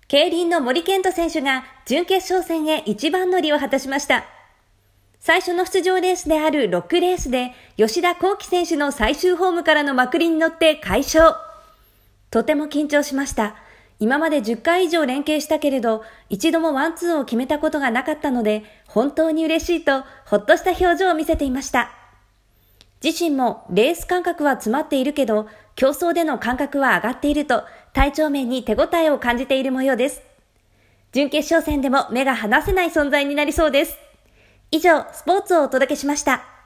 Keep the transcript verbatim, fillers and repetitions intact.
競輪の森健斗選手が準決勝戦へ一番乗りを果たしました。最初の出場レースであるろくレースで吉田幸輝選手の最終ホームからのまくりに乗って快勝。とても緊張しました。今までじゅっかい以上連携したけれど一度もワンツーを決めたことがなかったので本当に嬉しいとほっとした表情を見せていました。自身もレース感覚は詰まっているけど競争での感覚は上がっていると体調面に手応えを感じている模様です。準決勝戦でも目が離せない存在になりそうです。以上、スポーツをお届けしました。